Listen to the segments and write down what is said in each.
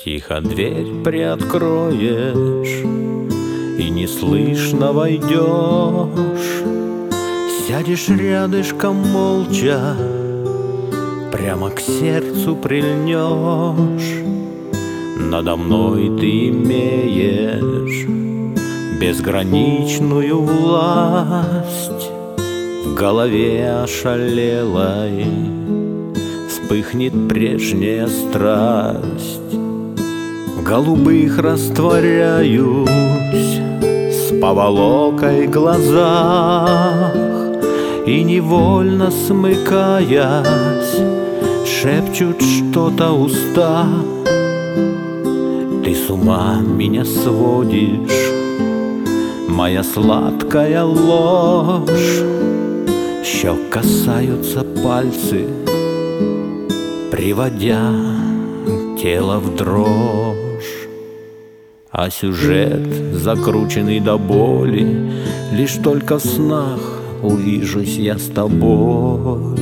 Тихо дверь приоткроешь и неслышно войдешь, сядешь рядышком молча, прямо к сердцу прильнешь. Надо мной ты имеешь безграничную власть. В голове ошалелой вспыхнет прежняя страсть. В голубых растворяюсь, с поволокой в глазах, и невольно смыкаясь, шепчут что-то уста. Ты с ума меня сводишь, моя сладкая ложь. Щек касаются пальцы, приводя тело в дрожь. А сюжет, закрученный до боли, лишь только в снах увижусь я с тобой.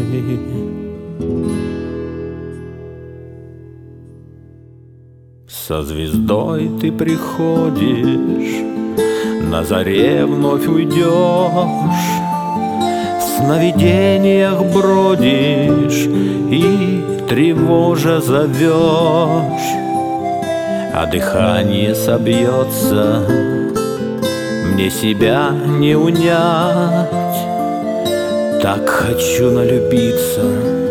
Со звездой ты приходишь, на заре вновь уйдешь, в сновидениях бродишь и тревожа зовешь. А дыхание собьется, мне себя не унять. Так хочу налюбиться,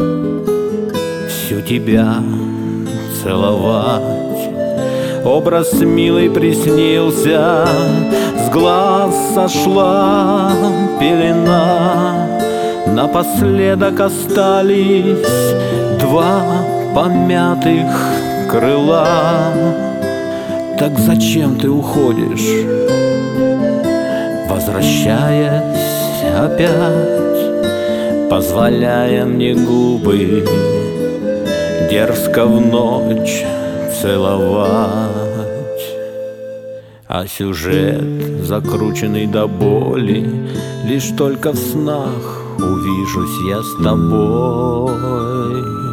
всю тебя целовать. Образ милый приснился, с глаз сошла пелена. Напоследок остались два помятых крыла. Так зачем ты уходишь, возвращаясь опять, позволяя мне губы дерзко в ночь целовать? А сюжет, закрученный до боли, лишь только в снах увижусь я с тобой.